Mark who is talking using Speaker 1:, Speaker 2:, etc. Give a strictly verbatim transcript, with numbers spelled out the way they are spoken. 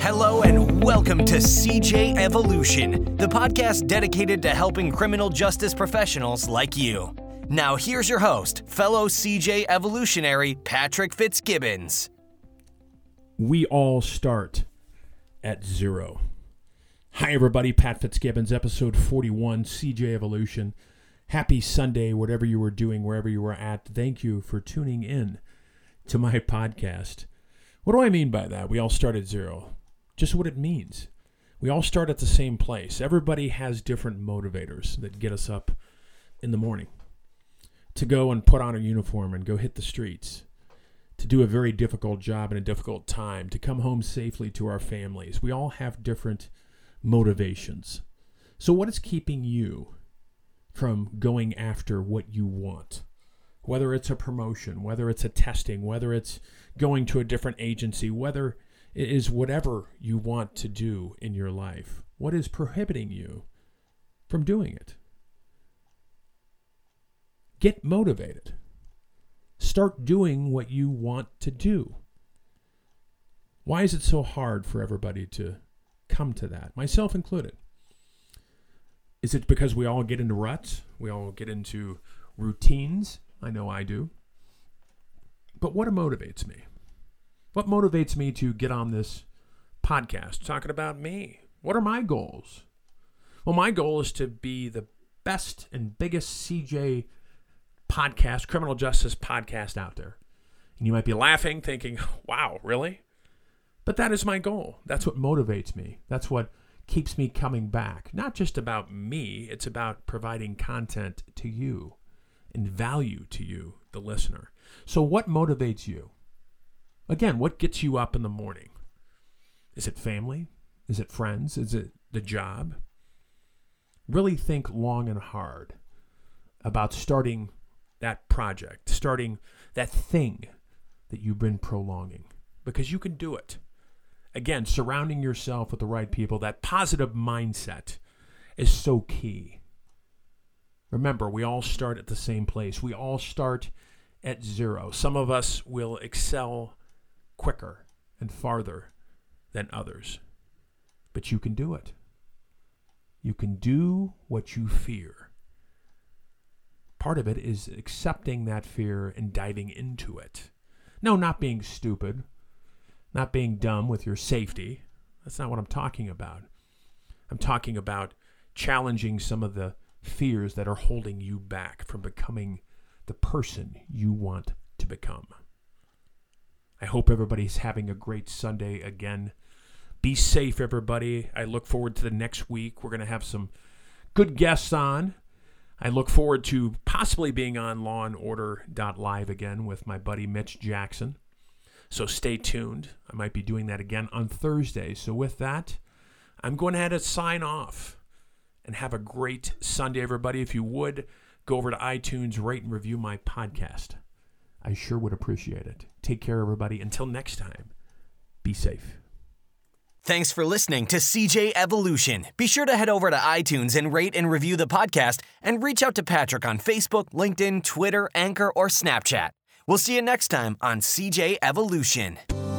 Speaker 1: Hello and welcome to C J Evolution, the podcast dedicated to helping criminal justice professionals like you. Now here's your host, fellow C J Evolutionary Patrick Fitzgibbons.
Speaker 2: We all start at zero. Hi everybody, Pat Fitzgibbons, episode forty-one, C J Evolution. Happy Sunday, whatever you were doing, wherever you were at. Thank you for tuning in to my podcast. What do I mean by that? We all start at zero. Just what it means. We all start at the same place. Everybody has different motivators that get us up in the morning to go and put on a uniform and go hit the streets, to do a very difficult job in a difficult time, to come home safely to our families. We all have different motivations. So what is keeping you from going after what you want? Whether it's a promotion, whether it's a testing, whether it's going to a different agency, whether it is whatever you want to do in your life. What is prohibiting you from doing it? Get motivated. Start doing what you want to do. Why is it so hard for everybody to come to that, myself included? Is it because we all get into ruts? We all get into routines? I know I do. But what motivates me? What motivates me to get on this podcast talking about me? What are my goals? Well, my goal is to be the best and biggest C J podcast, criminal justice podcast out there. And you might be laughing, thinking, wow, really? But that is my goal. That's what motivates me. That's what keeps me coming back. Not just about me, it's about providing content to you and value to you, the listener. So what motivates you? Again, what gets you up in the morning? Is it family? Is it friends? Is it the job? Really think long and hard about starting that project, starting that thing that you've been prolonging, because you can do it. Again, surrounding yourself with the right people, that positive mindset is so key. Remember, we all start at the same place. We all start at zero. Some of us will excel quicker and farther than others. But you can do it. You can do what you fear. Part of it is accepting that fear and diving into it. No, not being stupid, not being dumb with your safety. That's not what I'm talking about. I'm talking about challenging some of the fears that are holding you back from becoming the person you want to become. I hope everybody's having a great Sunday again. Be safe, everybody. I look forward to the next week. We're going to have some good guests on. I look forward to possibly being on Law and Order dot live again with my buddy Mitch Jackson. So stay tuned. I might be doing that again on Thursday. So with that, I'm going ahead and sign off. And have a great Sunday, everybody. If you would, go over to iTunes, rate and review my podcast. I sure would appreciate it. Take care, everybody. Until next time, be safe.
Speaker 1: Thanks for listening to C J Evolution. Be sure to head over to iTunes and rate and review the podcast, and reach out to Patrick on Facebook, LinkedIn, Twitter, Anchor, or Snapchat. We'll see you next time on C J Evolution.